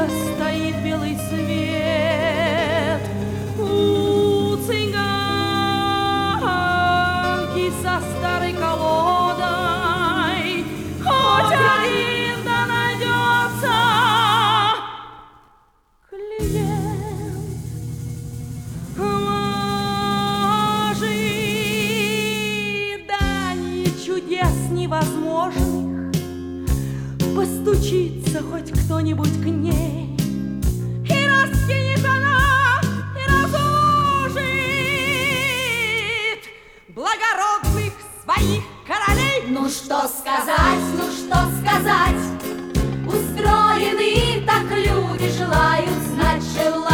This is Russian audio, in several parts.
тихо стоит белый свет. У цыганки со старой колодой хоть один да найдется клиент. Ожидание чудес невозможных, постучится хоть кто-нибудь к ней, и раскинет она, и разложит благородных своих королей. Ну что сказать, устроены так люди, желают знать,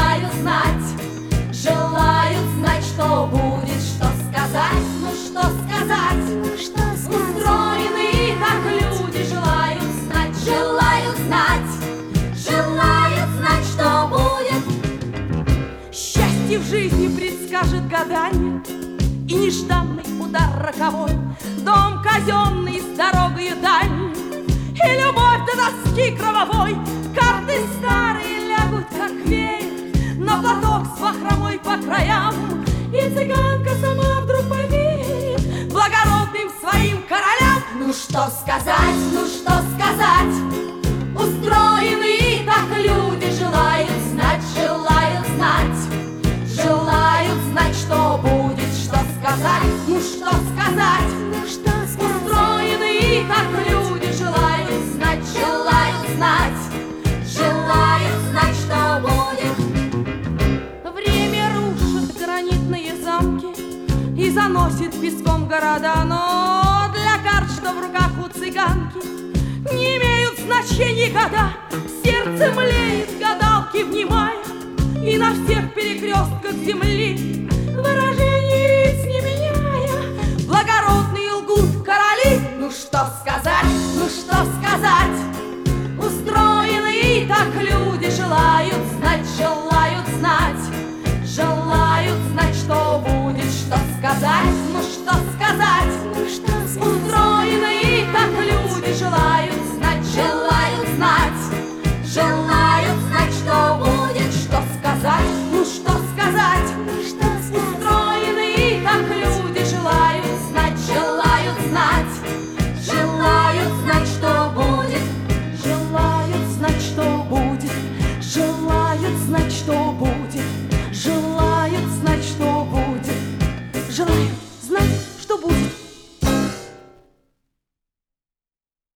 что будет, что сказать, ну что сказать, устроены так люди, желают знать, что будет. Счастье в жизни предскажет гадание, и нежданный удар роковой, дом казенный с дорогою дальней, и любовь до тоски кровавой. Карты старые лягут, как веер, на платок с бахромой по краям, и цыганка сама вдруг поверит благородным своим королям. Ну что сказать, устроены так люди, желают знать, что будет, что сказать, ну что сказать, устроены так люди, желают знать, что будет. Время рушит гранитные замки и заносит песком города, но для карт, что в руках у цыганки, не имеют значения года. Сердце млеет, гадалки внимая, и на всех перекрестках земли выражение лиц не меняя, благородные лгут короли. Ну что сказать, устроены так люди, желают знать,